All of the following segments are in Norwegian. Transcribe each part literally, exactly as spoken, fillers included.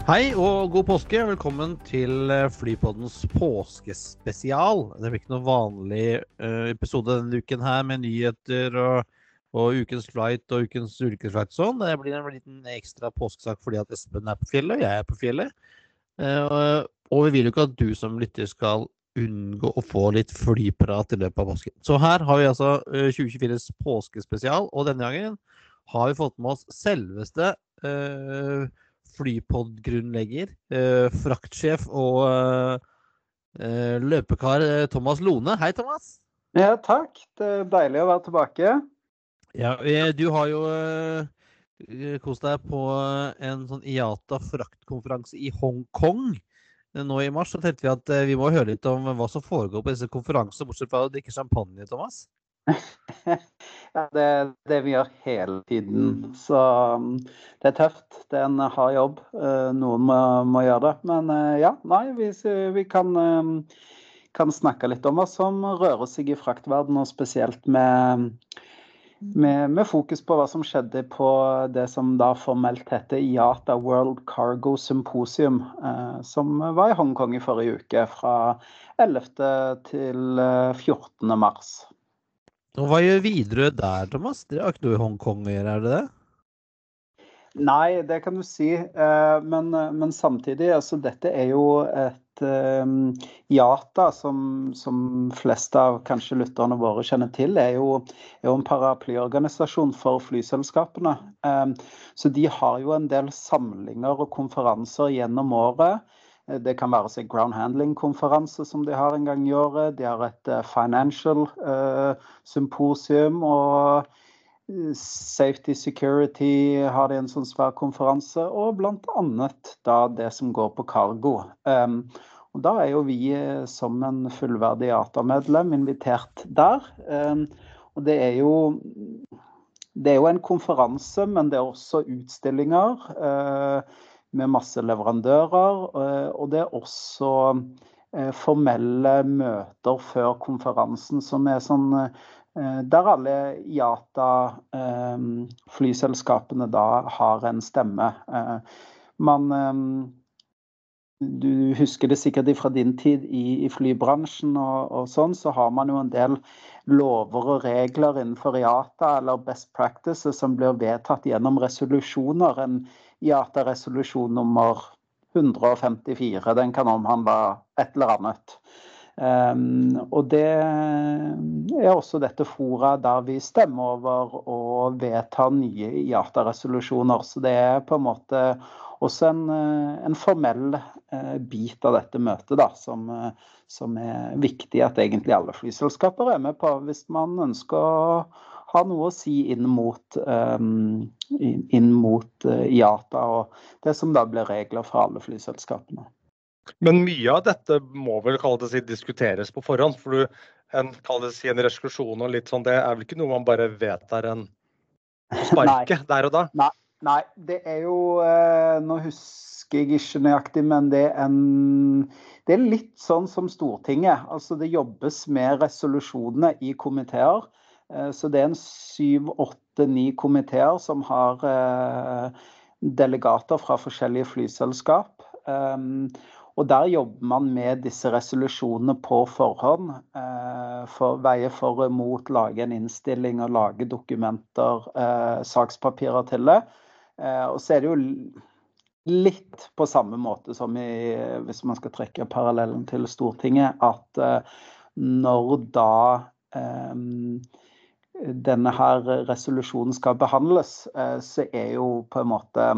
Hei og god påske. Velkommen til Flypoddens påskespesial. Det blir ikke noe vanlig uh, episode denne uken her med nyheter og, og ukens flight og ukens ukesflight og sånn. Det blir en liten ekstra påskesak fordi at Espen er på fjellet, og jeg er på fjellet. Uh, og vi vil jo ikke at du som lytter skal unngå å få litt flyprat i løpet av påsken. Så her har vi altså uh, tjue tjuefires påskespesial, og denne gangen har vi fått med oss selveste uh, flypod-grunnlegger, eh, fraktsjef og eh, løpekar eh, Thomas Lone. Hei, Thomas! Ja, takk. Det er deilig å være tilbake. Ja, eh, du har jo eh, kost deg på en sånn I A T A-fraktkonferanse I Hongkong eh, nå I mars, så tenkte vi at eh, vi må høre litt om hva som foregår på disse konferansene, bortsett fra å drikke champagne, Thomas. Ja, det er det vi gjør hele tiden, så um, det er tøft. Det er en hard jobb. Uh, noen må, må gjøre det. Men uh, ja, nei, vi, vi kan, um, kan snakke litt om hva som rører seg I fraktverden, og spesielt med, med, med fokus på hva som skjedde på det som da formelt heter I A T A World Cargo Symposium, uh, som var I Hongkong I forrige uke, fra ellevte til fjortende mars. Og hva gjør videre der, Thomas? Dere har ikke noe I Hongkong å gjøre, er det det? Nei, det kan du si, men, men samtidig, altså dette er jo et um, I A T A, som, som fleste av kanskje lytterne våre kjenner til, er jo, er jo en paraplyorganisasjon for flyselskapene. Um, så de har jo en del samlinger og konferanser gjennom året. Det kan være seg ground handling-konferanse som de har en gang I året. De har et uh, financial uh, symposium, og Safety Security har de en sånn svær konferanse, og blant annet da det som går på cargo. Um, og da er jo vi som en fullverdig I A T A-medlem invitert der. Um, og det er jo det er jo en konferanse, men det er også utstillinger uh, med masse leverandører, uh, og det er også uh, formelle møter før konferansen som er sånn uh, der alle I A T A-flyselskapene da har en stemme. Man, du husker det sikkert fra din tid I, I flybransjen og, og sånn, så har man jo en del lover og regler innenfor I A T A eller best practices som blir vedtatt gjennom resolusjoner. En I A T A-resolusjon nummer hundre femtifire, den kan omhandle et eller annet. Um, og det er også dette fora der vi stemmer over og vedtar nye I A T A-resolusjoner, så det er på en måte også en, en formell uh, bit av dette møtet da, som, uh, som er viktig at egentlig alle flyselskaper er med på hvis man ønsker å ha noe å si inn mot, um, inn mot uh, I A T A og det som da blir regler for alle flyselskapene. Men mye av dette må vel kalles si, diskuteres på forhånd, for du, en, kalles si, en resolusjon og litt sånn, det er vel ikke noe man bare vedtar en sparke der og da? Nei, nei, det er jo, eh, nå husker jeg ikke nøyaktig, men det er, en, det er litt sånn som Stortinget. Altså det jobbes med resolusjonene I komiteer, eh, så det er en syv, åtte, ni komiteer som har eh, delegater fra forskjellige flyselskap. Um, Og der jobber man med disse resolusjonene på forhånd, eh, for veie for og mot, lage en innstilling og lage dokumenter, eh, sakspapirer til det. Eh, og så er det jo litt på samme måte som I, hvis man skal trekke parallellen til Stortinget, at eh, når da eh, denne her resolusjonen skal behandles, eh, så er jo på en måte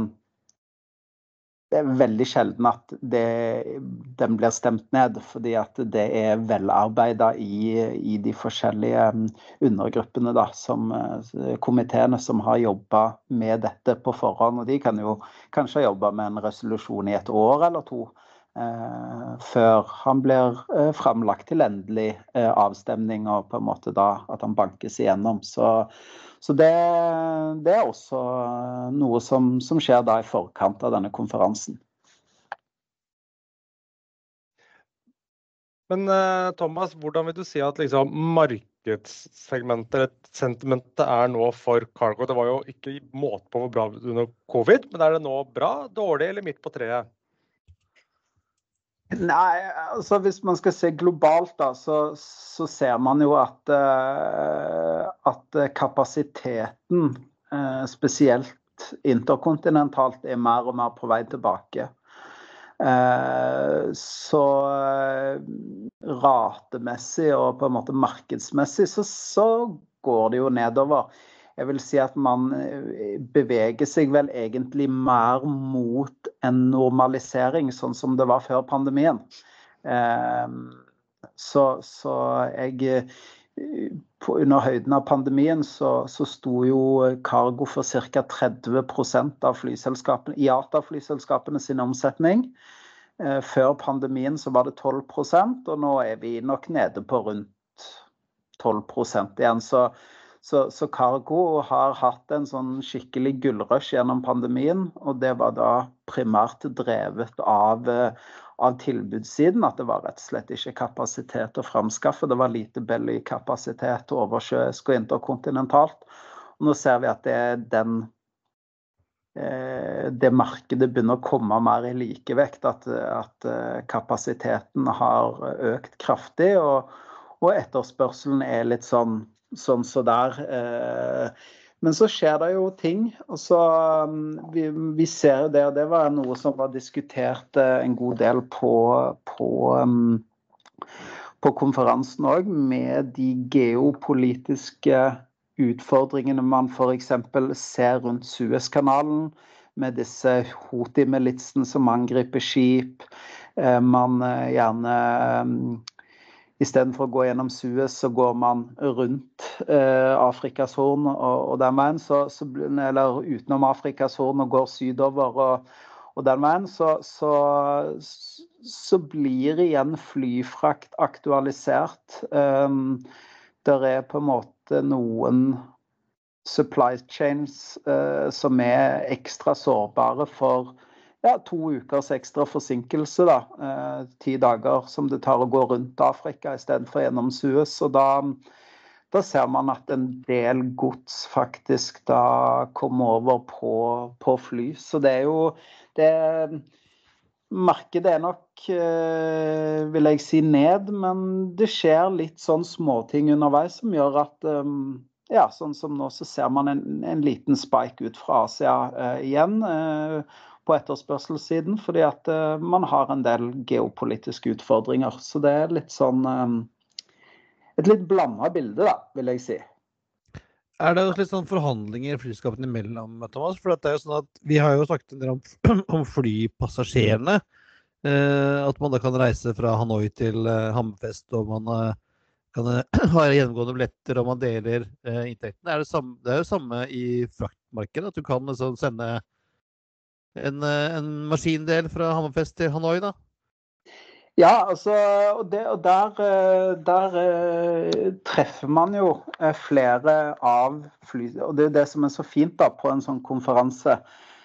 det er veldig sjelden at det, den blir stemt ned, fordi at det er velarbeidet I, I de forskjellige undergruppene da, som komiteene som har jobbet med dette på forhånd, og de kan jo kanskje jobbe med en resolusjon I et år eller to, eh, før han blir eh, fremlagt til endelig eh, avstemning, og på en måte da at han bankes igjennom, så Så det, det er også noe som, som skjer da I forkant av denne konferansen. Men Thomas, hvordan vil du si at liksom, markedet markedssegmentet, eller sentimentet er nå for cargo? Det var jo ikke måte på hvor bra under covid, men er det nå bra, dårlig eller midt på treet? Nei, altså hvis man skal se globalt da, så, så ser man jo at, uh, at kapasiteten, uh, spesielt interkontinentalt, er mer og mer på vei tilbake. Uh, så uh, ratemessig og på en måte markedsmessig så, så går det jo nedover. Jeg vil si at man beveger seg vel egentlig mer mot en normalisering, sånn som det var før pandemien. Så, så jeg, på, under høyden av pandemien, så, så sto jo cargo for ca. tretti prosent av flyselskapene, I A T A-flyselskapene sin omsetning. Før pandemien så var det tolv prosent, og nå er vi nok nede på rundt tolv prosent igjen. Så Så, så cargo har hatt en sånn skikkelig gullrush gjennom pandemien, og det var da primært drevet av, av tilbudssiden, at det var rett og slett ikke kapasitet å framskaffe. Det var lite belly-kapasitet oversjøisk og interkontinentalt. Og nå ser vi at det, den, eh, det markedet begynner å komme mer i likevekt, at, at kapasiteten har økt kraftig, og, og etterspørselen er litt sånn sånn så der. Men så skjer det jo ting, og så vi, vi ser jo det, og det var noe som var diskutert en god del på, på, på konferansen også, med de geopolitiske utfordringene man for eksempel ser rundt Suezkanalen, med disse Houthi-militsene som angriper skip. Man gjerne I stedet for å gå gjennom Suez, så går man rundt eh, Afrikas horn og, og den veien, så, så, eller utenom Afrikas horn og går sydover og, og den veien, så, så, så blir igjen flyfrakt aktualisert. Um, der er på en måte noen supply chains eh, som er ekstra sårbare for Ja, to ukers ekstra forsinkelse da, eh, ti dager som det tar å gå rundt Afrika I stedet for gjennom Suez, og da, da ser man at en del gods faktisk da kommer over på, på fly, så det er jo, det, markedet er nok, eh, vil jeg si, ned, men det skjer litt sånn småting underveis som gjør at, eh, ja, sånn som nå så ser man en, en liten spike ut fra Asia eh, igjen, eh, på etterspørselssiden, fordi at uh, man har en del geopolitiske utfordringer. Så det er litt sånn, um, et litt blandet bilde da, vil jeg si. Er det litt sånn forhandlinger flyselskapene imellom, Thomas? For det er jo sånn at vi har jo snakket en del om, om flypassasjerene, uh, at man da kan reise fra Hanoi til uh, Hammerfest, og man uh, kan uh, ha gjennomgående billetter, og man deler uh, inntektene. Er det, samme, det er jo samme I fraktmarkedet, at du kan liksom sende En, en maskindel fra Hammerfest til Hanoi da? Ja, altså, og, det, og der, der treffer man jo flere av fly, og det er det som er så fint da på en sånn konferanse.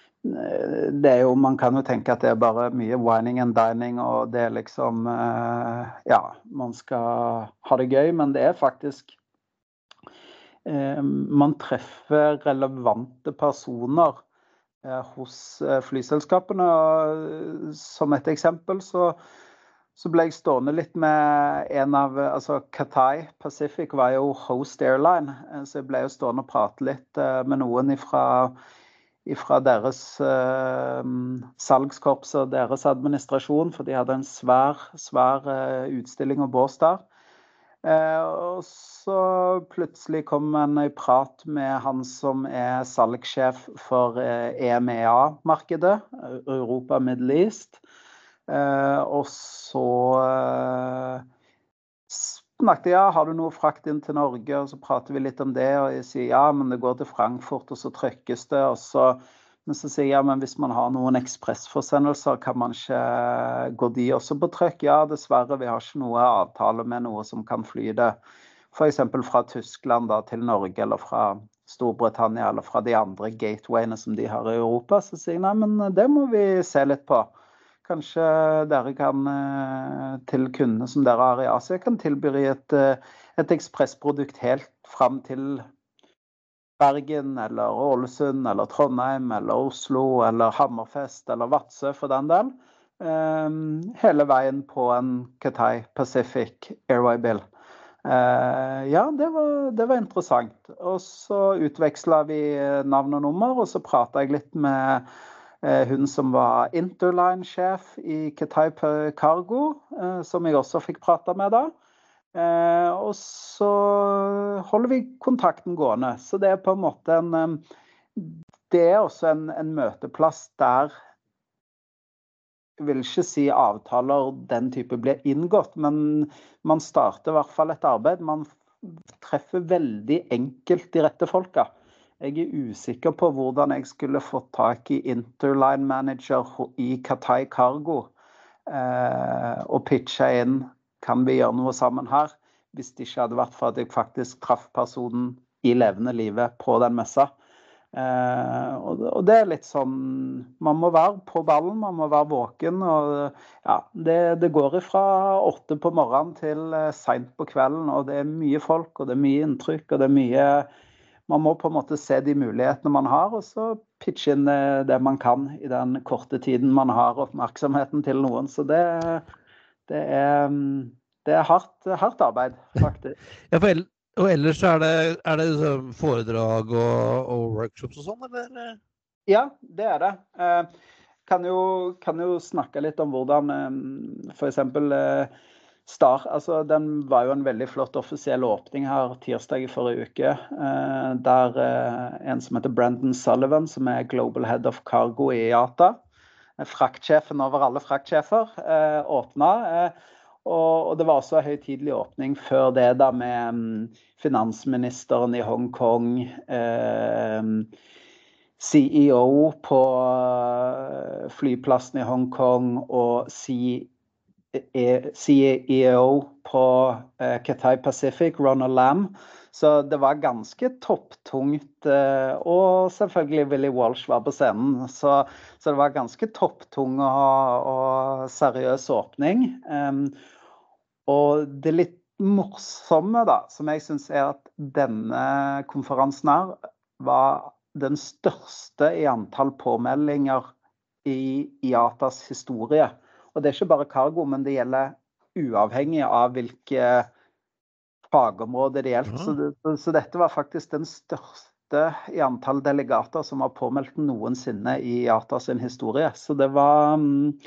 Det er jo, man kan jo tenke at det er bare mye whining and dining, og det er liksom, ja, man skal ha det gøy, men det er faktisk, man treffer relevante personer hos flyselskapene. Som et eksempel så, så ble jeg stående litt med en av, altså Cathay Pacific var jo host airline, så jeg ble jo stående og prate litt med noen ifra, ifra deres uh, salgskorps og deres administrasjon, for de hadde en svær, svær uh, utstilling og bås der. Uh, og så plutselig kom en I prat med han som er salgssjef for uh, E M E A-markedet, Europa Middle East. Uh, og så uh, snakket jeg, har du noe frakt inn til Norge? Og så prater vi litt om det, og jeg sier ja, men det går til Frankfurt, og så trykkes det, og så Men så sier jeg, ja, men hvis man har noen ekspressforsendelser, kan man ikke gå de også på trykk? Ja, dessverre, vi har ikke noe avtale med noe som kan fly det. For eksempel fra Tyskland da, til Norge, eller fra Storbritannia, eller fra de andre gatewayene som de har I Europa. Så sier jeg, nei, men det må vi se litt på. Kanskje dere kan, til kundene som dere har I Asia, kan tilby et, et ekspressprodukt helt frem til Bergen, eller Ålesund, eller Trondheim, eller Oslo, eller Hammerfest, eller Vadsø for den del. Um, hele veien på en Cathay Pacific Airway-bil. Uh, ja, det var, det var interessant. Og så utvekslet vi navn og nummer, og så pratet jeg litt med uh, hun som var Interline-sjef i Cathay Cargo, uh, som jeg også fikk prate med da. Uh, og så holder vi kontakten gående. Så det er på en måte en, um, det er også en, en møteplass der jeg vil ikke si avtaler den type blir inngått, men man starter i hvert fall et arbeid. Man treffer veldig enkelt de rette folka. Jeg er usikker på hvordan jeg skulle fått tak i Interline Manager i Cathay Cargo eh, og pitche inn, kan vi gjøre noe sammen her, hvis det ikke hadde vært for at jeg faktisk traff personen i levende livet på den messa. Eh, og, og det er litt sånn, man må være på ballen, man må være våken, og ja, det, det går ifra åtte på morgenen til eh, sent på kvelden, og det er mye folk, og det er mye inntrykk, og det er mye, man må på en måte se de mulighetene man har, og så pitche inn det, det man kan i den korte tiden man har oppmerksomheten til noen, så det, det er, det er hardt, hardt arbeid, faktisk. Ja, for Og ellers er det, er det foredrag og, og workshops og sånn, eller? Ja, det er det. Eh, kan, jo, kan jo snakke litt om hvordan, eh, for eksempel, eh, Star, altså den var jo en veldig flott offisiell åpning her tirsdag i forrige uke, eh, der eh, en som heter Brandon Sullivan, som er Global Head of Cargo i I A T A, fraktsjefen over alle fraktsjefer, eh, åpnet, eh, Og det var også en høytidelig åpning før det da med finansministeren i Hongkong, eh, C E O på flyplassen i Hongkong og C E O på eh, Cathay Pacific, Ronald Lam. Så det var ganske topptungt, eh, og selvfølgelig Willie Walsh var på scenen. Så, så det var ganske topptung og, og seriøs åpning. Um, Og det litt morsomme da, som jeg synes er at denne konferansen her var den største i antall påmeldinger i I A T As historie. Og det er ikke bare cargo, men det gjelder uavhengig av hvilke fagområder det gjelder. Så, det, så dette var faktisk den største i antall delegater som har påmeldt noensinne i I A T A sin historie. Så det var,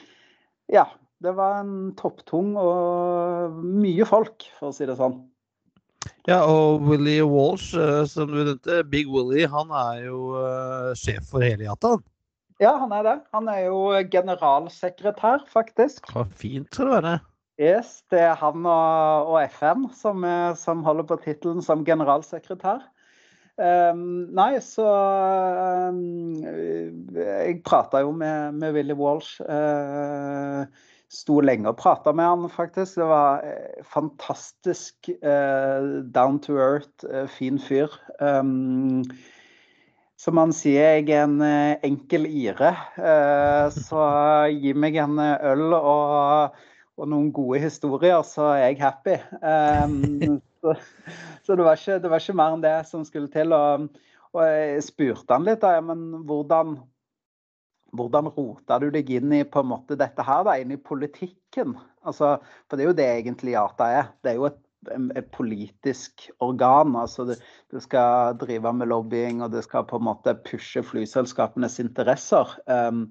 ja, det var en topptung og mye folk, for å si det sånn. Ja, og Willie Walsh, som du nevnte, Big Willie, han er jo uh, sjef for hele I A T A. Ja, han er det. Han er jo generalsekretær, faktisk. Ja, fint skal det være. Yes, det er han og, og F N som, som holder på titelen som generalsekretær. Um, nei, så um, jeg pratet jo med, med Willie Walsh, uh, sto lenge og pratet med han faktisk. Det var eh, fantastisk eh, down to earth, eh, fin fyr. Um, som han sier, jeg er en eh, enkel ire. Eh, så gi meg en øl og, og noen gode historier, så er jeg happy. Um, så så det, var ikke, det var ikke mer enn det som skulle til. Og, og jeg spurte han litt, da, men hvordan... Hvordan roter du deg inn i på en måte dette her da, inn i politikken? Altså, for det er jo det egentlig I A T A er. Det er jo et, et politisk organ. Altså det, det skal drive med lobbying, og det skal på en måte pushe flyselskapenes interesser. Um,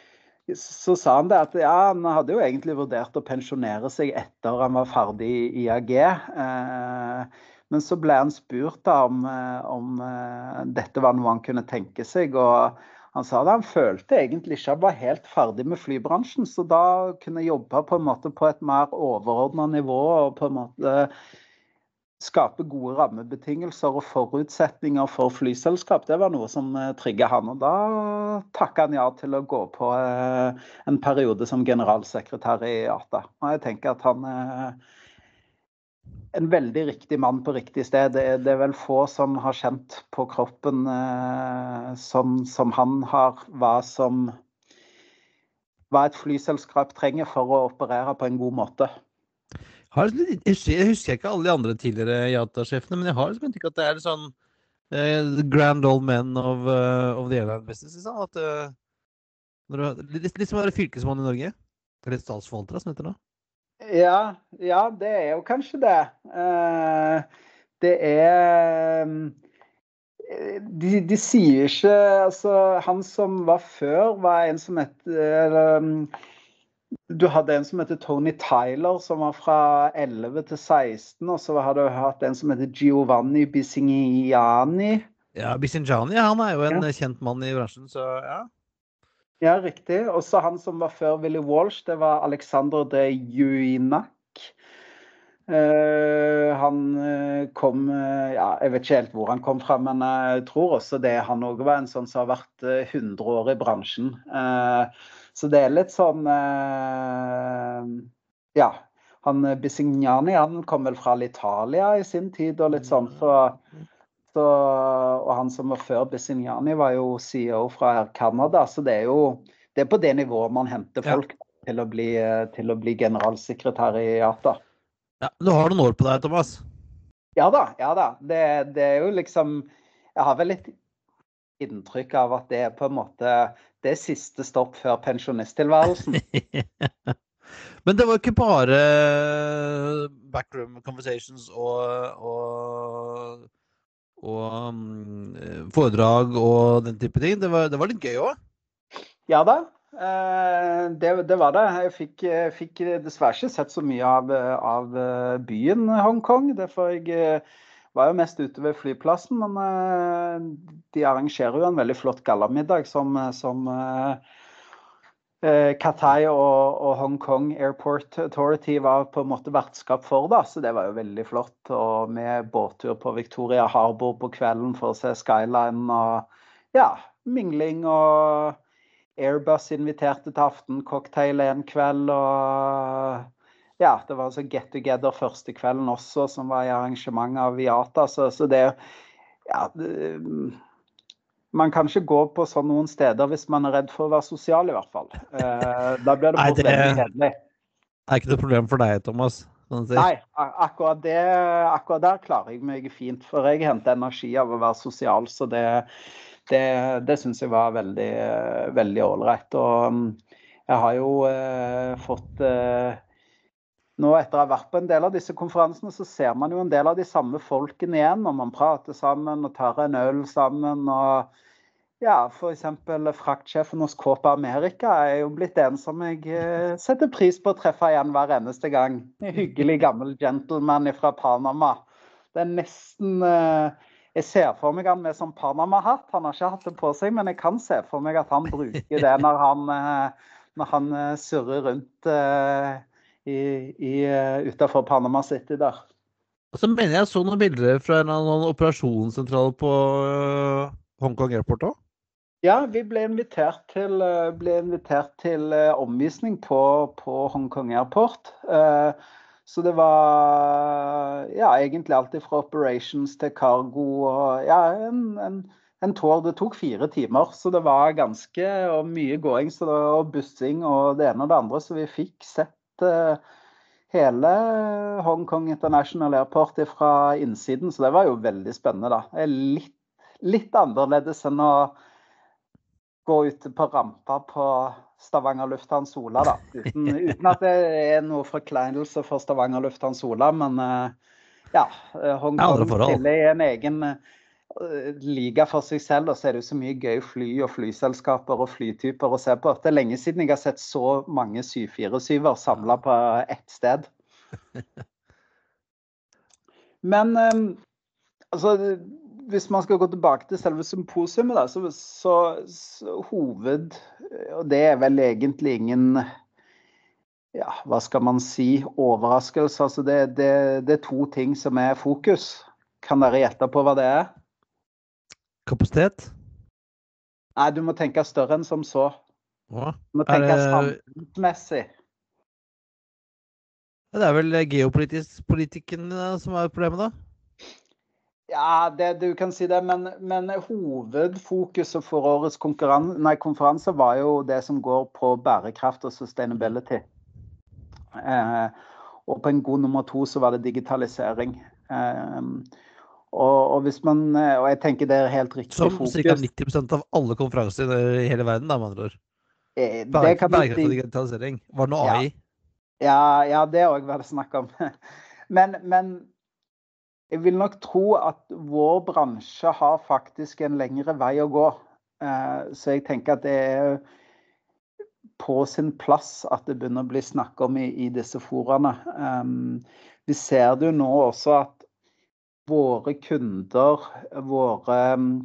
så sa han det at ja, han hadde jo egentlig vurdert å pensjonere seg etter han var ferdig i I A G. Uh, men så ble han spurt da, om, om uh, dette var noe han kunne tenke seg, og han sa at han følte egentlig ikke han var helt ferdig med flybransjen, så da kunne jeg jobbe på en måte på et mer overordnet nivå og på en måte skape gode rammebetingelser og forutsetninger for flyselskap. Det var noe som trigget han, og da takket han ja til å gå på en periode som generalsekretær i I A T A. Og jeg tenker at han er en veldig riktig mann på riktig sted. Det er, det er vel få som har kjent på kroppen eh, som, som han har, hva som hva et flyselskap trenger for å operere på en god måte. Har liksom litt- Jeg husker jeg husker ikke alle de andre tidligere I A T A-sjefene, men jeg har liksom inntrykk av at det er litt sånn eh, the grand old men of, eh, of the airline business. Liksom. At, eh, når du, har- litt, litt som å være fylkesmann I Norge. Eller statsforvalter, som heter det. Ja, ja, det er jo kanskje det. Eh, det er de, de sier ikke altså, han som var før, var en som het eller, Du hadde en som heter Tony Tyler, som var fra elleve til seksten, og så hadde du hatt en som heter Giovanni Bisignani. Ja, Bisinjani, han er jo en Ja. kjent mann I bransjen, så ja. Ja, riktig. Og så han som var før Willy Walsh, det var Alexander de Juinak. Uh, han uh, kom, uh, ja, jeg vet ikke helt hvor han kom fra, men jeg tror også det han også var en sånn som har vært uh, hundre år I bransjen. Uh, så det er litt sånn, uh, ja, han Bisignani, han kom vel fra Italia I sin tid og litt sånn, så, så, og han som var før Bisignani var jo C E O fra Canada, så det er jo, det er på det nivået man henter folk ja. til, å bli, til å bli generalsekretær I I A T A. Ja, du har noen år på deg, Thomas. Ja da, ja da. Det, det er jo liksom, jeg har vel litt inntrykk av at det er på en måte, det er siste stopp før pensjonisttilværelsen. Men det var ikke bare backroom conversations og, og, og um, foredrag og den type ting. Det var, det var litt gøy også. Ja da. Det, det var det. Jeg fikk, fikk dessverre ikke sett så mye av, av byen Hongkong. Derfor jeg var jo mest ute ved flyplassen, men de arrangerer jo en veldig flott gallamiddag som, som Cathay og, og Hong Kong Airport Authority var på en måte vertskap for da, så det var jo veldig flott. Og med båttur på Victoria Harbour på kvelden for å se Skyline og ja, mingling og Airbus inviterte til aften, cocktail en kveld, og ja, det var altså get together første kvelden også, som var I arrangement av I A T A, så, så det, ja, det, man kan ikke gå på sånn noen steder hvis man er redd for å være sosial I hvert fall. Eh, da blir det fort veldig kjedelig. Det er ikke noe problem for deg, Thomas. Sånn Nei, akkurat, det, akkurat der klarer jeg meg fint, for jeg henter energi av å være sosial, så det Det, det synes jeg var veldig, veldig ålreit. Og jeg har jo eh, fått eh, nå etter å ha vært på en del av disse konferansene, så ser man jo en del av de samme folkene igjen, og man prater sammen og tar en øl sammen. Og ja, for eksempel fraktsjefen hos Copa America er jo blitt en som jeg eh, setter pris på å treffe igjen hver eneste gang. En hyggelig gammel gentleman fra Panama. Det er nesten... Eh, Jeg ser for meg han med sånn Panama-hatt. Han har ikke hatt det på seg, men jeg kan se for meg at han bruker det når han, når han surrer rundt i, i, utenfor Panama City der. Og så mener jeg så noen bilder fra en annen operasjonssentral på Hong Kong Airport også. Ja, vi ble invitert til, ble invitert til omvisning på, på Hong Kong Airport. Så det var ja, egentlig alltid fra operations til cargo og ja, en, en, en tår. Det tok fire timer, så det var ganske og mye gåing så det var, og bussing og det ene og det andre. Så vi fikk sett uh, hele Hong Kong International Airport fra innsiden, så det var jo veldig spennende da. Det er litt, litt annerledes enn å gå ut på rampa på Stavanger Lufthavn Sola da, uten, uten at det er noe forkleinelse for Stavanger Lufthavn Sola, men uh, ja, Hong Kong stiller I en egen uh, liga for seg selv, og så er det jo så mye gøy fly og flyselskaper og flytyper å se på. Det er lenge siden jeg har sett så mange syv fire syver samlet på ett sted. Men um, altså... Hvis man skal gå tilbake til selve symposiumet da, så, så, så hoved, og det er vel egentlig ingen, ja, hva skal man si, overraskelse. Altså det, det, det er to ting som er fokus. Kan dere gjette på hva det er? Kapasitet? Nei, du må tenke større enn som så. Hva? Du må tenke det... samfunnsmessig. Det er vel geopolitisk politikken som er problemet da? Ja, det, du kan si det, men, men hovedfokuset for årets nei, konferanse var jo det som går på bærekraft og sustainability. Eh, og på en god nummer to så var det digitalisering. Um, og, og hvis man, og jeg tenker det er helt riktig Som fokus. ca. nitti prosent av alle konferanser i hele verden, da, med andre ord. Eh, det Berg, kan du Bergkraft si. og digitalisering. Var det noe Ja. A I? Ja, ja, det er også hva det snakker om. Men, men jeg vil nok tro at vår bransje har faktisk en lengre vei å gå. Uh, så jeg tenker at det er på sin plass at det begynner å bli snakket om i, i disse forene. Um, vi ser det jo nå også at våre kunder, våre,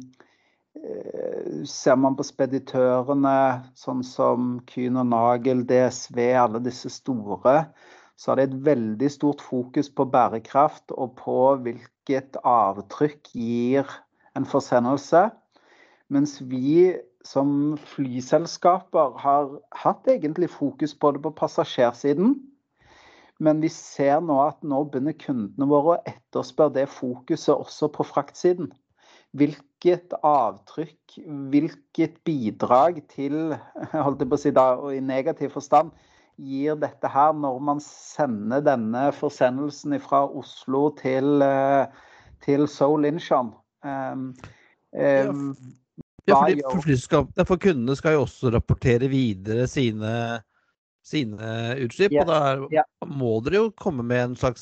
uh, ser man på speditørene, sånn som Kuehne og Nagel, D S V, alle disse store, så er det et veldig stort fokus på bærekraft og på hvilket avtrykk gir en forsendelse. Mens vi som flyselskaper har hatt egentlig fokus på det på passasjersiden. Men vi ser nå at nå begynner kundene våre å etterspørre det fokuset også på fraktsiden. Hvilket avtrykk, hvilket bidrag til, holdt jeg på å si da, og i negativ forstand, gir dette her når man sender denne forsendelsen fra Oslo til, til Seoul Incheon. Um, um, Ja, fordi for, flyskap, for kundene skal jo også rapportere videre sine, sine utslipp, yes, og da er, ja. må dere jo komme med en slags,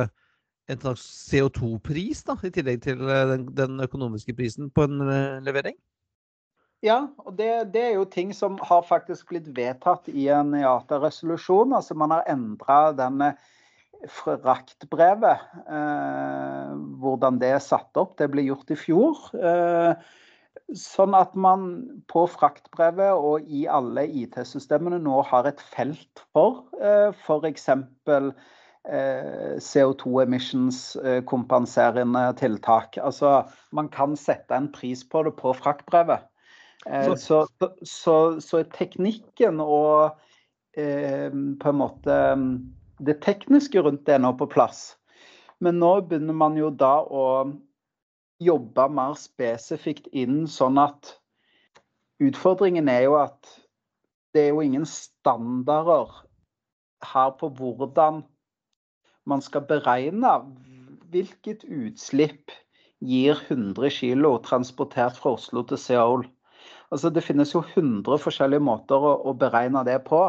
en slags C O to pris da, i tillegg til den, den økonomiske prisen på en levering? Ja, og det, det er jo ting som har faktisk blitt vedtatt i en I A T A-resolusjon. Altså man har endret denne fraktbrevet, eh, hvordan det er satt opp. Det ble gjort i fjor. Eh, Sånn at man på fraktbrevet og i alle I T-systemene nå har et felt for, for eksempel C O to emissions kompenserende tiltak. Altså man kan sette en pris på det på fraktbrevet. Så, så, så, så teknikken og på en måte det tekniske rundt det er nå på plass. Men nå begynner man jo da å jobbe mer spesifikt inn, sånn at utfordringen er jo at det er jo ingen standarder her på hvordan man skal beregne hvilket utslipp gir hundre kilo transportert fra Oslo til Seoul. Altså det finnes jo hundre forskjellige måter å, å beregne det på.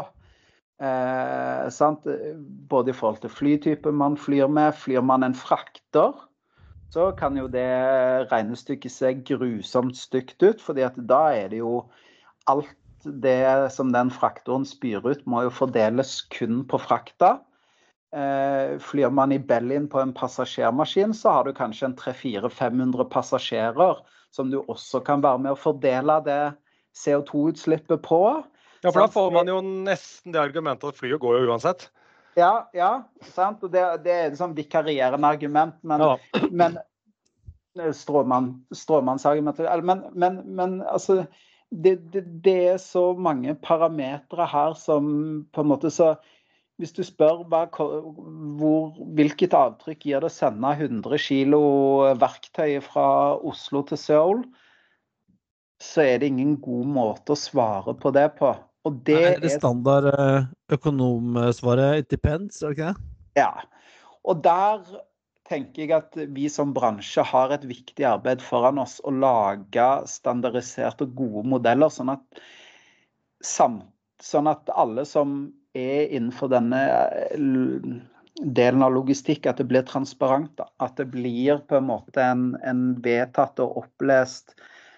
Eh, sant? Både i forhold til flytype man flyr med, flyr man en frakter, så kan jo det regnestykket se grusomt stygt ut, fordi at da er det jo alt det som den fraktoren spyr ut, må jo fordeles kun på frakta. Eh, flyr man i Bellin på en passasjermaskin, så har du kanskje en tre fire fem hundre passasjerer, som du også kan være med å fordele det C O to utslippet på. Ja, for da får man jo nesten det argumentet at flyet går jo uansett. Ja, ja, sant. Og det, det er et sånn vikarierende argument, men, ja. men stråmann, stråmannsargument. Men, men, men altså, det, det, det er så mange parametre her som på en måte så, hvis du spør hva, hvor, hvilket avtrykk gir det å sende hundre kilo verktøy fra Oslo til Seoul, så er det ingen god måte å svare på det på. Og det er det standard økonomsvaret, it depends, er det ikke det? Ja, og der tenker jeg at vi som bransje har et viktig arbeid foran oss å lage standardiserte og gode modeller, sånn at, samt, sånn at alle som er innenfor denne delen av logistikk, at det blir transparent, da. At det blir på en måte en, en vedtatt og opplest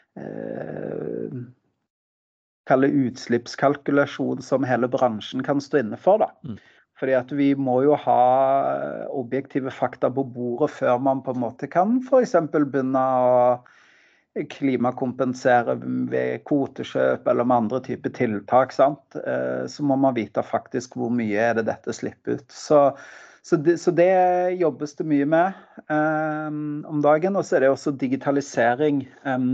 eh, kalle utslippskalkulasjon som hele bransjen kan stå inne for da. Mm. Fordi at vi må jo ha objektive fakta på bordet før man på en måte kan for eksempel begynne å klimakompensere ved kvotekjøp eller med andre typer tiltak, sant? Så må man vite faktisk hvor mye er det dette slipper ut. Så, så, det, så det jobbes det mye med um, om dagen, og så er det også digitalisering. Um,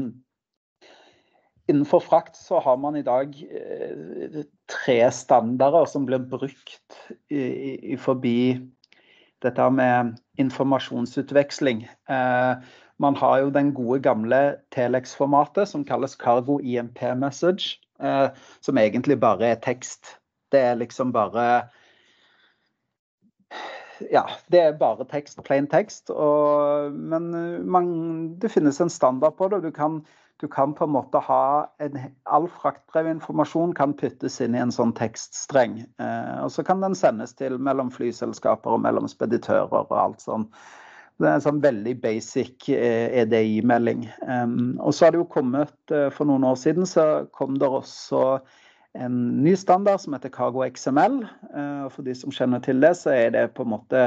Innenfor frakt så har man i dag eh, tre standarder som blir brukt i, i forbi dette med informasjonsutveksling. Eh, man har jo den gode gamle Telex-formatet som kalles Cargo I M P Message, eh, som egentlig bare er tekst. Det er liksom bare ja, det er bare tekst, plain tekst, og, men man, det finnes en standard på det. Du kan, du kan på en måte ha en, all fraktbrevinformasjon kan puttes inn i en sånn tekststreng, eh, og så kan den sendes til mellom flyselskaper og mellom speditører og alt sånn. Det er en sånn veldig basic E D I-melding. Um, og så har det jo kommet, uh, for noen år siden, så kom det også en ny standard som heter Cargo X M L. Uh, for de som kjenner til det, så er det på en måte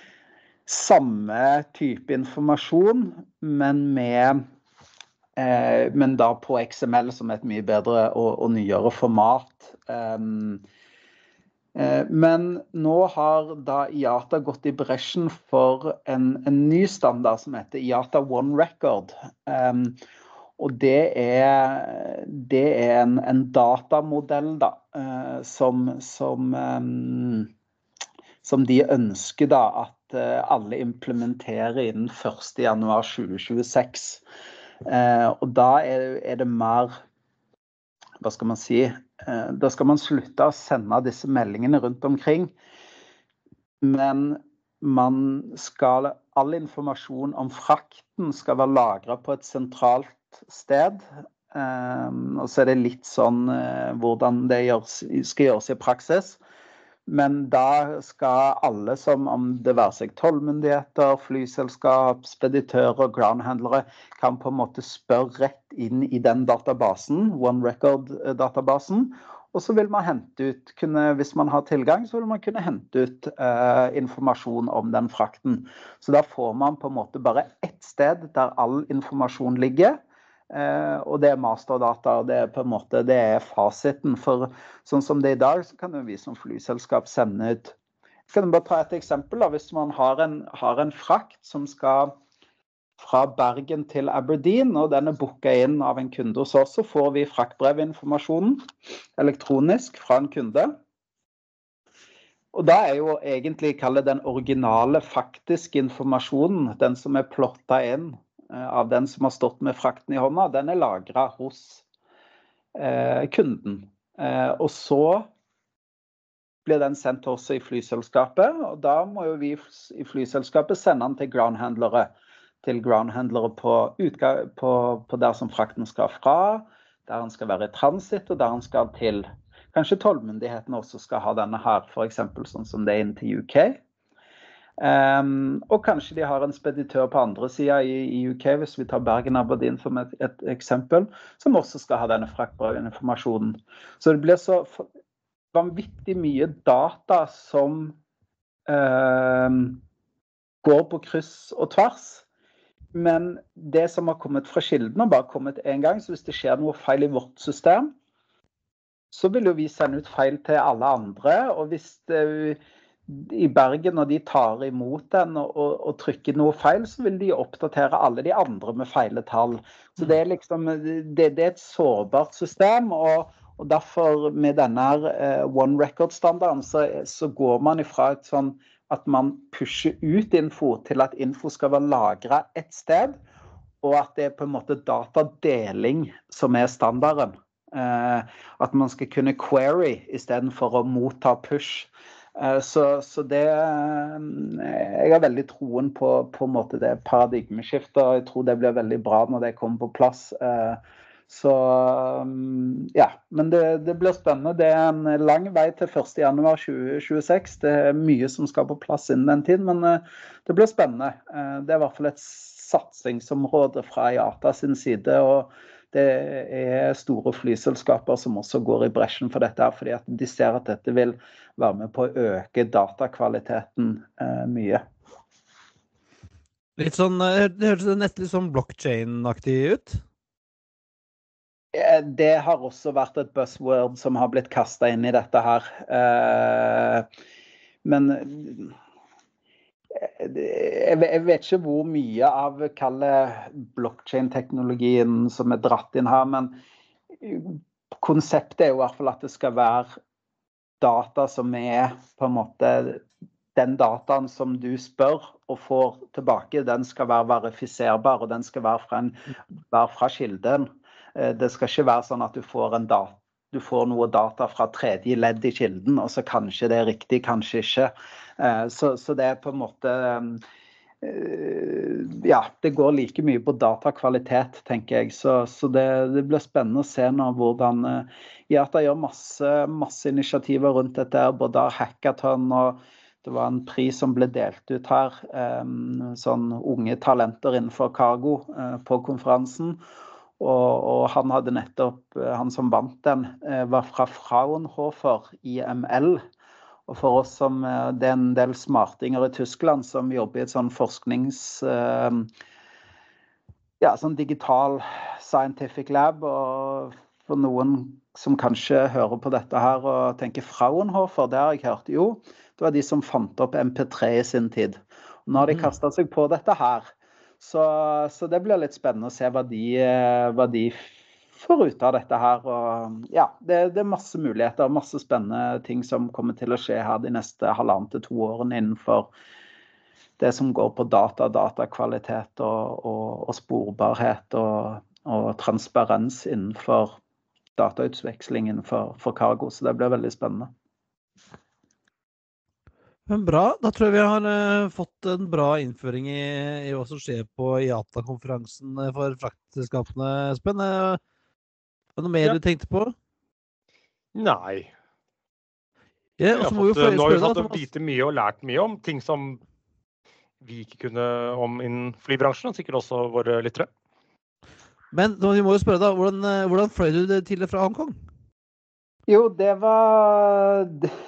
samme type informasjon, men med uh, men da på X M L som er et mye bedre og, og nyere format. Um, uh, men nå har da I A T A gått I bresjen for en, en ny standard som heter I A T A One Record. Um, Og det er, det er en, en datamodell da, uh, som, som, um, som de ønsker da, at uh, alle implementerer innen første januar tjue tjueseks. Uh, og da er, er det mer, hva skal man si, uh, da skal man slutte å sende disse meldingene rundt omkring, men man skal, all informasjon om frakten skal være lagret på et sentralt sted, um, og så er det litt sånn uh, hvordan det gjøres, skal gjøres I praksis, men da skal alle som, om det være seg tollmyndigheter, flyselskap, speditører, groundhandlere, kan på en måte spørre rett inn I den databasen, One Record-databasen, og så vil man hente ut, kunne, hvis man har tilgang, så vil man kunne hente ut uh, informasjon om den frakten. Så da får man på en måte bare ett sted der all informasjon ligger, Uh, og det er masterdata, og det er på en måte det er fasiten. For sånn som det I dag, så kan jo vi som flyselskap sende ut. Kan jeg bare ta et eksempel da, hvis man har en, har en frakt som skal fra Bergen til Aberdeen, og den er booket inn av en kunde hos oss, så får vi fraktbrevinformasjonen elektronisk fra en kunde. Og da er jo egentlig, kaller den originale faktiske informasjonen, den som er plottet inn av den som har stått med frakten I hånda, den er lagret hos eh, kunden. Eh, og så blir den sendt til oss I flyselskapet, og da må jo vi I flyselskapet sende den til groundhandlere, til groundhandlere på, utga på, på der som frakten skal fra, der den skal være I transit, og der den skal til. Kanskje tollmyndighetene også skal ha denne her, for eksempel sånn som det er inn til U K. Um, og kanskje de har en speditør på andre siden I, I U K, hvis vi tar Bergen Aberdeen som et, et eksempel, som også skal ha denne fraktbreverinformasjonen. Så det blir så vanvittig mye data som um, går på kryss og tvers, men det som har kommet fra kilden har bare kommet en gang, så hvis det skjer noe feil I vårt system, så vil jo vi sende ut feil til alle andre, og hvis det I Bergen, når de tar imot den og, og, og trykker noe feil, så vil de oppdatere alle de andre med feile tall. Så det er liksom, det, det er et sårbart system, og, og derfor med denne uh, One Record-standarden, så, så går man ifra et sånn, at man pusher ut info til at info skal være lagret et sted, og at det er på en måte datadeling som er standarden. Uh, at man skal kunne query I stedet for å motta push. Så, så det, jeg har veldig troen på, på en måte det paradigmeskiftet, og jeg tror det blir veldig bra når det kommer på plass. Så ja, men det, det blir spennende. Det er en lang vei til første januar tjue tjueseks. Det er mye som skal på plass innen den tid, men det blir spennende. Det er I hvert fall et satsingsområde fra I A T A sin side, og det er store flyselskaper som også går I bresjen for dette, fordi at de ser at dette vil være med på å øke datakvaliteten eh, mye. Litt sånn, det høres nesten litt sånn blockchain-aktig ut? Det har også vært et buzzword som har blitt kastet inn I dette her. Eh, men jeg vet ikke hvor mye av blockchain-teknologien som er dratt inn her, men konseptet er jo I hvert fall at det skal være data som er på en måte den dataen som du spør og får tilbake, den skal være verifiserbar, og den skal være fra, en, være fra kilden. Det skal ikke være sånn at du får en data, du får noe data fra tredje ledd i kilden, og så kanskje det er riktig, kanskje ikke. Så, så det er på en måte, ja, det går like mye på datakvalitet, tenker jeg. Så, så det, det blir spennende å se nå hvordan IATA gjør masse, masse initiativer rundt dette, både hackathon og det var en pris som ble delt ut her, sånn unge talenter innenfor cargo på konferansen. Og, og han hadde nettopp, han som vant den, var fra Fraunhofer I M L. Og for oss som, det er en del smartinger I Tyskland som jobber I et sånn forsknings, ja, sånn digital scientific lab, og for noen som kanskje hører på dette her og tenker Fraunhofer, det har jeg hørt, jo, det var de som fant opp M P tre I sin tid. Og nå har de kastet seg på dette her, så, så det blir litt spennende å se hva de, hva de får ut av dette her. Og ja, det, det er masse muligheter, masse spennende ting som kommer til å skje her de neste halvannen til to årene innenfor det som går på data, datakvalitet og, og, og sporbarhet og, og transparens innenfor datautsveksling innenfor for cargo, så det blir veldig spennende. Men bra, da tror jeg vi har uh, fått en bra innføring i, i hva som skjer på IATA-konferansen for fraktselskapene, Espen. Er det noe mer ja. Du tenkte på? Nei. Ja, vi fått, nå har vi fått å vite mye og lært mye om ting som vi ikke kunne om innen flybransjen, og sikkert også våre lyttere. Men vi må jo spørre da, hvordan, hvordan fløy du det til fra Hongkong? Jo, det var...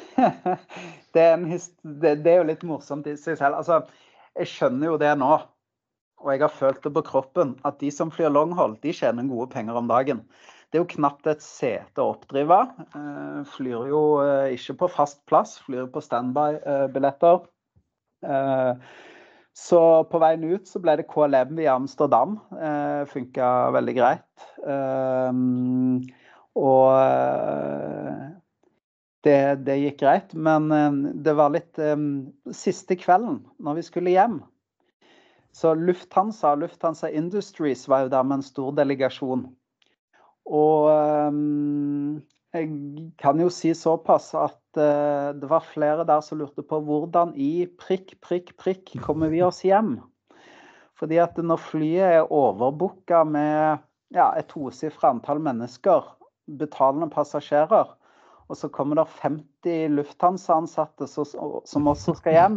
Det er, en, det, det er jo litt morsomt I seg selv. Altså, jeg skjønner jo det nå, og jeg har følt det på kroppen, at de som flyr longhold, de tjener gode penger om dagen. Det er jo knapt et sete å oppdrive. Eh, flyr jo eh, ikke på fast plass, flyr på standby-billetter. Eh, så på veien ut så ble det K L M I Amsterdam. Eh, funket veldig greit. Eh, og... Eh, Det, det gikk greit, men det var litt um, siste kvelden når vi skulle hjem. Så Lufthansa, Lufthansa Industries var jo der med en stor delegasjon. Og um, jeg kan jo si såpass at uh, det var flere der som lurte på hvordan I prikk, prikk, prikk kommer vi oss hjem. Fordi at når flyet er overbooket med ja, et tosifret antall mennesker, betalende passasjerer, og så kommer det femti Lufthansa-ansatte som også skal hjem.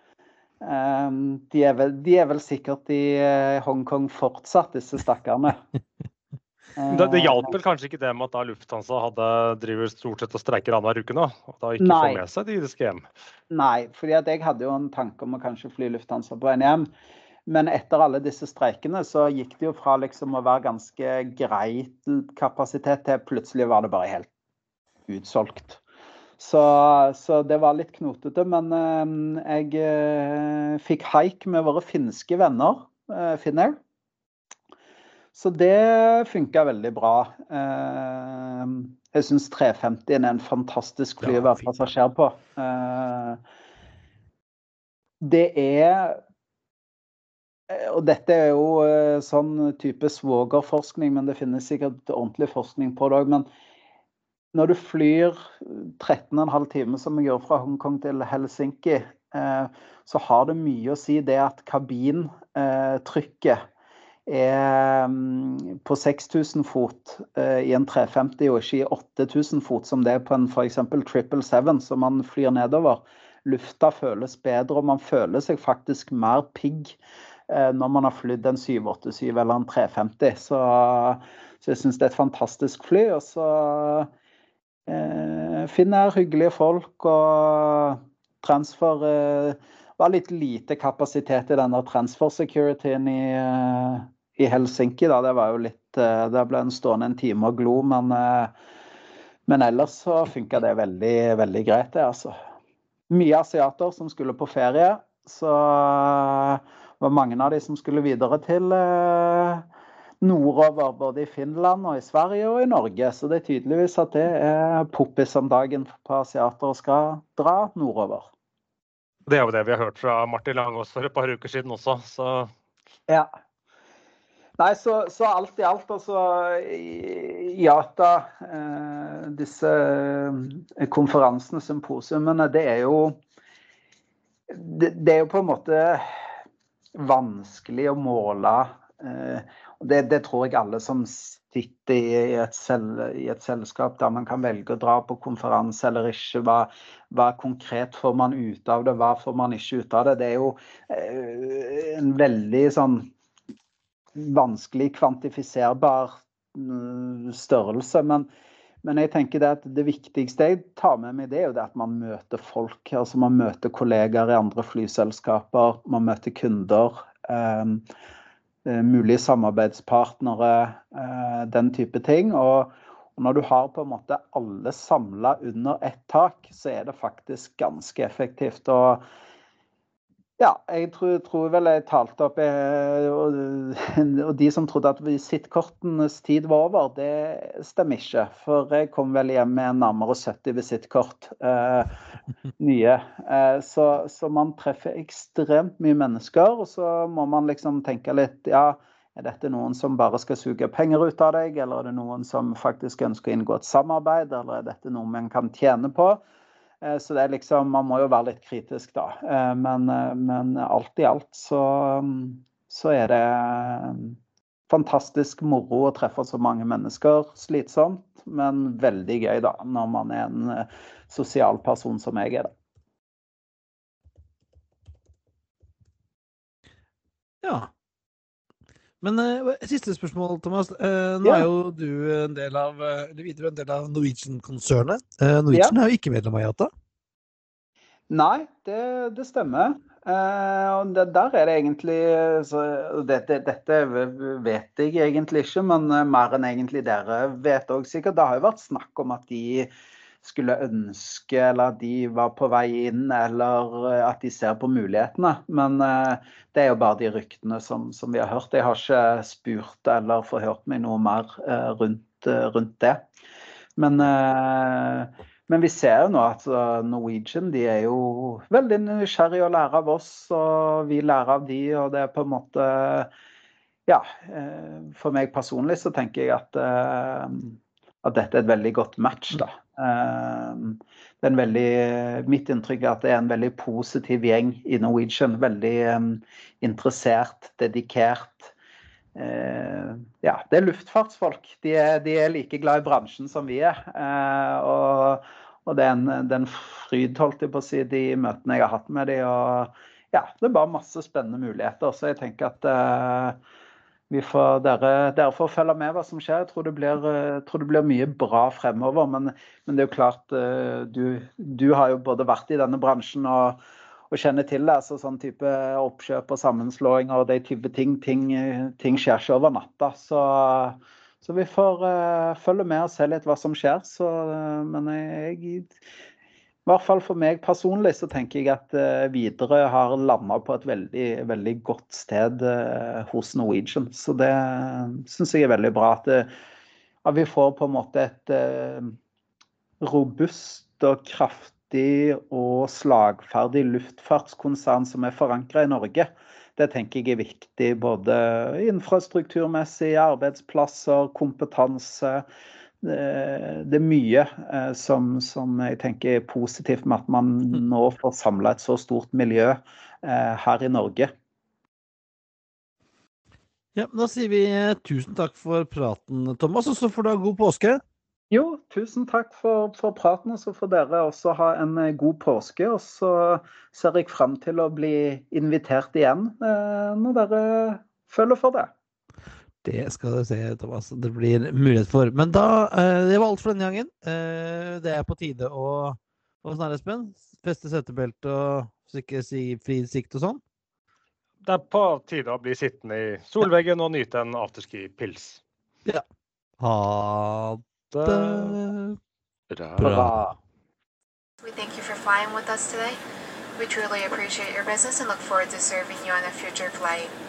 De er vel, de er vel sikkert I Hongkong fortsatt, disse stakkarene. Det, det hjalp vel kanskje ikke det med at da Lufthansa hadde driver stort sett og streiker annenhver uke nå, og da ikke får med seg de de skal hjem. Nei, fordi at jeg hadde jo en tanke om å kanskje fly Lufthansa på veien hjem. Men etter alle disse streikene så gikk det jo fra liksom å være ganske greit kapasitet til plutselig var det bare helt utsolgt. Så, så det var litt knotete, men eh, jeg eh, fikk hike med våre finske venner, eh, Finnair. Så det funket veldig bra. Eh, jeg synes tre femti er en fantastisk fly å være passasjer på. Eh, det er, og dette er jo eh, sånn type svogerforskning, men det finnes sikkert ordentlig forskning på det også, men når du flyr tretten og en halv time som jeg gjør fra Hongkong til Helsinki, eh, så har det mye å si det at kabintrykket er um, på seks tusen fot eh, I en tre femti og ikke I åtte tusen fot som det er på en for eksempel triple seven som man flyr nedover. Lufta føles bedre og man føler seg faktisk mer pigg eh, når man har flydd en syv åtte syv eller en tre femti. Så, så jeg synes det er et fantastisk fly, og så Eh, Finnair hyggelige folk og transfer eh, var litt lite kapasitet I denne transfer securityen I, eh, I Helsinki da, det var jo litt eh, det ble en stående en time og glo, men, eh, men ellers så funket det veldig, veldig greit det, altså. Mye asiater som skulle på ferie, så var mange av de som skulle videre til eh, nordover, både I Finland og I Sverige og I Norge. Så det er tydeligvis at det er poppis om dagen på asiater og skal dra nordover. Det er jo det vi har hørt fra Martin Langås for et par uker siden også. Så... Ja. Nei, så, så alt I alt, altså IATA, eh, disse konferansene, symposiumene, det er jo det, det er jo på en måte vanskelig å måle. Det, det tror jeg alle som sitter i et, sel, i et selskap der man kan velge å dra på konferanse eller ikke, hva, hva konkret får man ut av det, hva får man ikke ut av det. Det er jo en veldig sånn vanskelig kvantifiserbar størrelse, men, men jeg tenker det at det viktigste jeg tar med meg det er jo det at man møter folk, altså man møter kollegaer i andre flyselskaper, man møter kunder, eh, mulige samarbeidspartnere, eh, den type ting, og, og når du har på en måte alle samlet under ett tak, så er det faktisk ganske effektivt, og ja, jeg tror, tror vel jeg talte opp, og, og de som trodde at visittkortenes tid var over, det stemmer ikke. For jeg kom vel hjem med nærmere sytti visittkort eh, nye. Eh, så, så man treffer ekstremt mye mennesker, og så må man liksom tenke litt, ja, er dette noen som bare skal suge penger ut av deg, eller er det noen som faktisk ønsker å inngå et samarbeid, eller er dette noe man kan tjene på? Så det er liksom, man må jo være litt kritisk da, men, men alt i alt så, så er det fantastisk moro å treffe så mange mennesker, slitsomt, men veldig gøy da, når man er en sosial person som jeg er da. Ja. Men uh, siste spørsmål, Thomas. Uh, nå ja. Er jo du en del av, eller videre en del av Norwegian-konsernet. Uh, Norwegian ja. Er jo ikke medlem av I A T A. Nei, det, det stemmer. Uh, og det, der er det egentlig, så, dette, dette vet jeg egentlig ikke, men uh, mer enn egentlig dere vet også sikkert. Det har jo vært snakk om at de skulle ønske, eller at de var på vei inn, eller at de ser på mulighetene. Men uh, det er jo bare de ryktene som, som vi har hørt. Jeg har ikke spurt eller forhørt meg noe mer uh, rundt, uh, rundt det. Men, uh, men vi ser jo nå at uh, Norwegian, de er jo veldig nysgjerrige å lære av oss, og vi lærer av de, og det er på en måte, ja, uh, for meg personlig så tenker jeg at uh, at dette er et veldig godt match da. Det er en veldig, mitt inntrykk er at det er en veldig positiv gjeng i Norwegian, veldig um, interessert, dedikert. Uh, ja, det er luftfartsfolk. De er, de er like glad i bransjen som vi er. Uh, og, og det er en, det er en fryd, holdt jeg på å si, de møtene jeg har hatt med de. Og ja, det er bare masse spennende muligheter. Så jeg tenker at uh, Vi får, dere, dere får følge med hva som skjer. Jeg tror det blir, tror det blir mye bra fremover, men, men det er jo klart, du, du har jo både vært i denne bransjen og, og kjenner til det, så sånn type oppkjøp og sammenslåing og de type ting, ting, ting skjer ikke over natta. Så, så vi får uh, følge med og se litt hva som skjer. Så, uh, men jeg... I hvert fall for meg personlig så tenker jeg at uh, Widerøe har landet på et veldig, veldig godt sted uh, hos Norwegian. Så det uh, synes jeg er veldig bra at, uh, at vi får på en måte et uh, robust og kraftig og slagferdig luftfartskonsern som er forankret i Norge. Det tenker jeg er viktig både infrastrukturmessig, arbeidsplasser, kompetanse. Det er mye som, som jeg tenker er positivt med at man nå får samlet et så stort miljø her i Norge. Ja, da sier vi tusen takk for praten, Thomas, og så får du ha god påske. Jo, tusen takk for, for praten, og så får dere også ha en god påske, og så ser jeg frem til å bli invitert igjen når dere føler for det. Det skal du se, Thomas. Det blir mulighet for. Men da, det var alt for denne gangen. Det er på tide å, å snarere, Espen, feste settebelt og sikkert si fri sikt og sånn. Det er på tide å bli sittende i solveggen og nyte en afterski-pils. Ja. Ha det bra. We thank you for flying with us today. We truly appreciate your business and look forward to serving you on a future flight.